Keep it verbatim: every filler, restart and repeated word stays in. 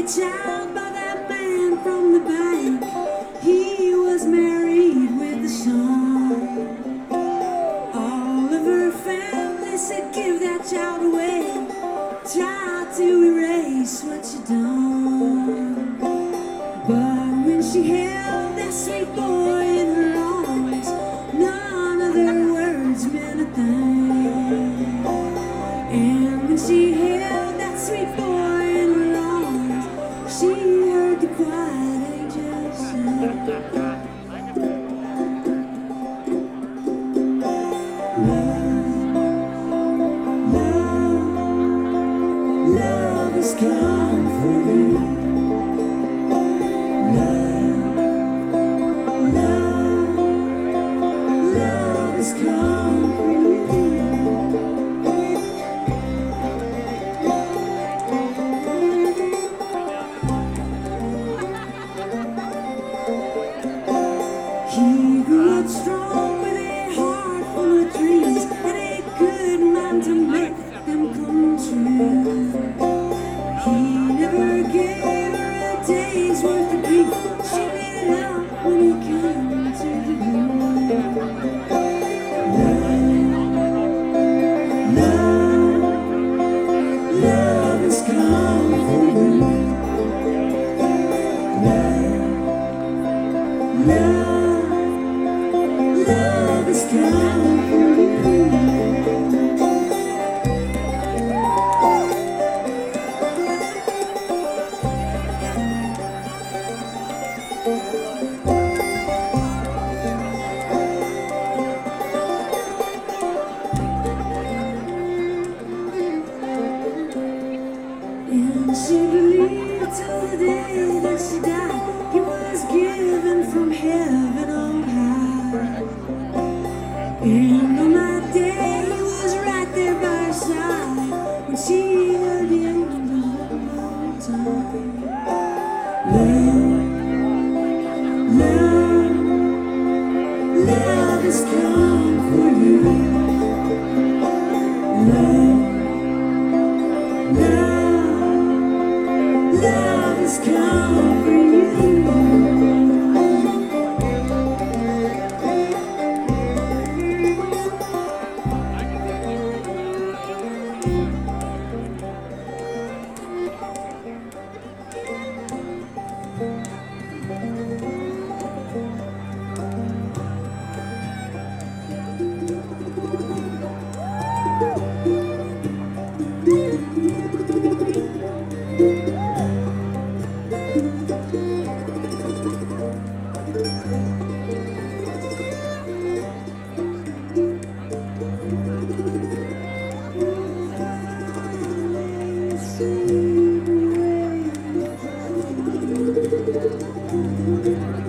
child by that man from the bank. He was married with a son. All of her family said, give that child away. Try to erase what you done. But when she held that sweet boy in her arms, none of their words meant a thing. And when she held that sweet boy in her arms, she heard the quiet angels sing. Love has come for you. Love, love, love has come for you. He grew up strong with a heart full of dreams and a good mind to make them come true. He never gave her a day's worth of grief. She made it out when he came to the room. Love, love, love has come for you. Love, love, love has come for you. And she believed till the day that she died, he was given from heaven on high. And on that day he was right there by her side when she heard the angels one more time. Love, love, love has come for you. Love, love, love has come for you. Thank you.